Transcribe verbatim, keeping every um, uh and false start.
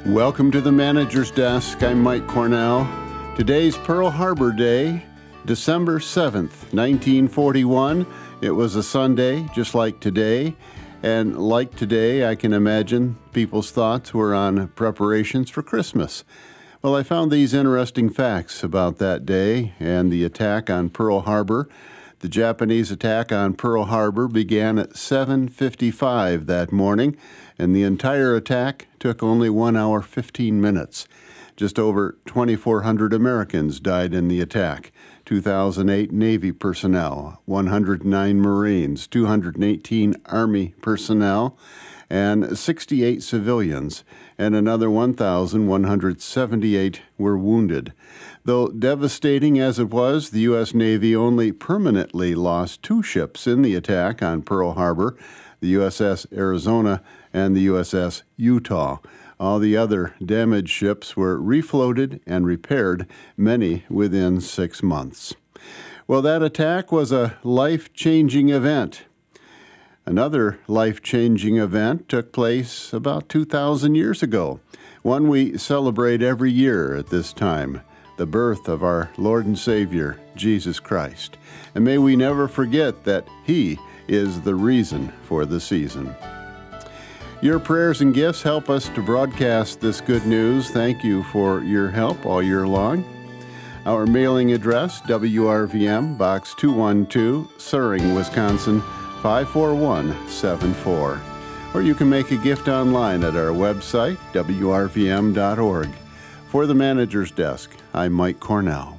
Welcome to the Manager's Desk. I'm Mike Cornell. Today's Pearl Harbor Day, December seventh, nineteen forty-one. It was a Sunday, just like today. And like today, I can imagine people's thoughts were on preparations for Christmas. Well, I found these interesting facts about that day and the attack on Pearl Harbor. The Japanese attack on Pearl Harbor began at seven fifty-five that morning, and the entire attack took only one hour, fifteen minutes. Just over twenty-four hundred Americans died in the attack, two thousand eight Navy personnel, one hundred nine Marines, two hundred eighteen Army personnel, and sixty-eight civilians, and another one thousand one hundred seventy-eight were wounded. Though devastating as it was, the U S Navy only permanently lost two ships in the attack on Pearl Harbor, the U S S Arizona and the U S S Utah. All the other damaged ships were refloated and repaired, many within six months. Well, that attack was a life-changing event. Another life-changing event took place about two thousand years ago, one we celebrate every year at this time, the birth of our Lord and Savior, Jesus Christ. And may we never forget that He is the reason for the season. Your prayers and gifts help us to broadcast this good news. Thank you for your help all year long. Our mailing address, W R V M, Box two one two, Suring, Wisconsin, five four one seven four. Or you can make a gift online at our website, W R V M dot org. For the Manager's Desk, I'm Mike Cornell.